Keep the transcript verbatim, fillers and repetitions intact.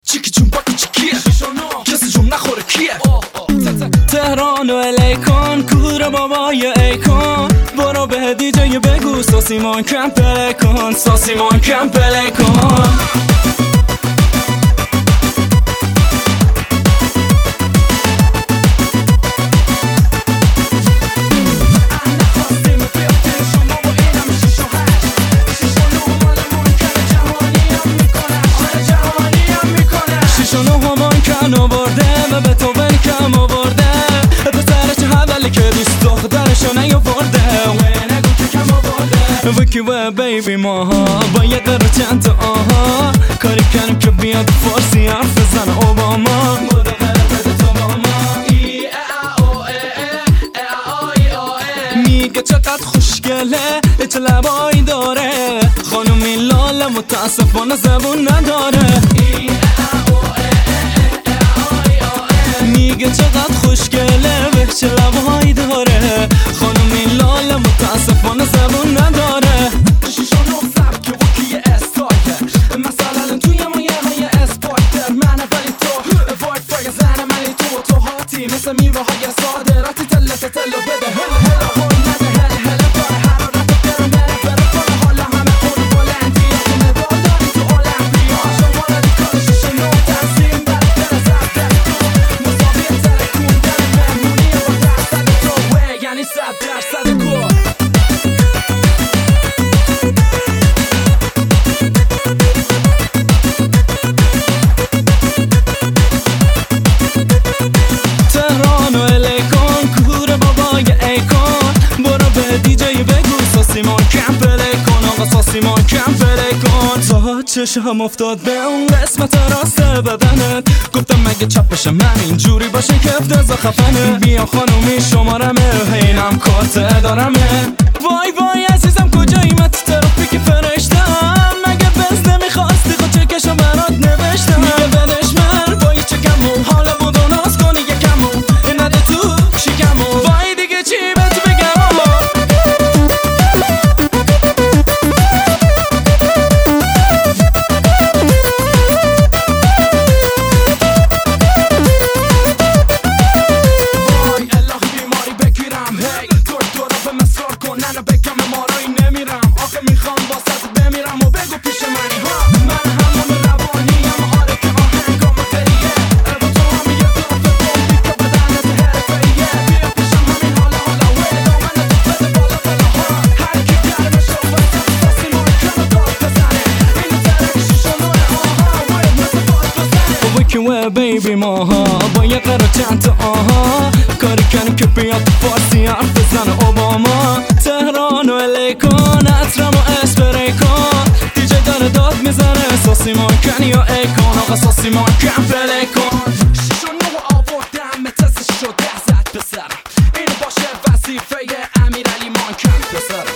چیکی جون باکی چیکیه کسی جون نخوره کیه تهران و الیکن کور بابای ایکن برو به دیجی بگو ساسیمان کم پلی کن ساسیمان کم پلی کن آورده و به تو بلکم آورده پسرش حوالی که دوست دخترشو نیاورده و نگو که کم آورده وکی و بیبی ماها باید داره چند تا آها کاری کنیم که بیاد فارسی حرف بزن اوباما بوده بره بده تو با ما میگه چقدر خوشگله چه لبایی داره خانومی لاله متاسفانه زبون نداره میگه چقدر خوشگله به چه لبهایی داره خانومی لاله متاسفانه زبون نداره شیشا نه سب که وکی استایل مثلا توی مایه های اسپایتر منه ولی تو وایت فای زنه منی تو تو هاتی مثل میوه های صادراتی تلت تلو بده هل هل هل نده هل هل باره حرارت برم بره بره کنه حالا همه خود بلندی تو مدال داری تو المپیا شما ندی کار شیشا نه تنظیم بره بره زب در تو مساوی ترکون در مهمونی با درصد تو وی یعنی صد درصد گل ساسیمان کم پلی کن آقا ساسیمان کم پلی کن تا چشم افتاد به اون قسمت راست بدنت گفتم مگه چپشم من اینجوری باشه که افتضا خفنه بیا خانومی شمارمه هینم کارت دارمه وای وای عزیزم کجایی من تو ترافیک فرشتم مگه بز نمیخواستی خود چکشو برات نوشتم میگه بدش من با یه چکمون حالا بود و ناز کنی یکمون نده تو شکمون وای دیگه چی بهت بگم بیبی ماها باید قرار چند تا آها کاری کنیم که بیاد فارسی حرف بزن اوباما تهران و الیکن عطرم و اسپری کن دیجی داره داد میزنه ساسیمان کن یا ایکن آقا ساسیمان کن پلی کن شیشا نه آوردم متزش شد ده زد پسر اینو باشه وظیفه امیرعلی مانکن پسر